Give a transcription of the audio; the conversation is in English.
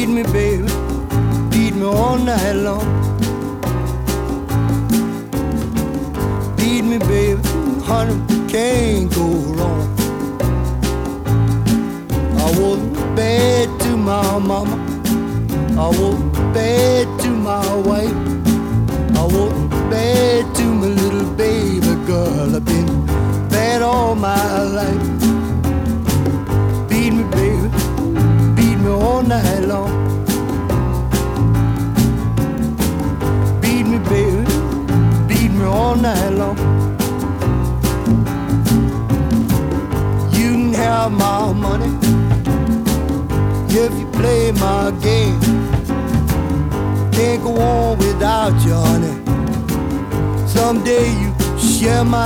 me, baby, beat me all night long. Beat me, baby, honey, can't go wrong. I was bad to my mama, I was bad to my wife, I was bad to my little baby girl. I've been bad all my life. Beat me, baby, beat me all night long. Beat me, baby, beat me all night long. You can have my money if you play my game. Can't go on without you, honey. Someday you share my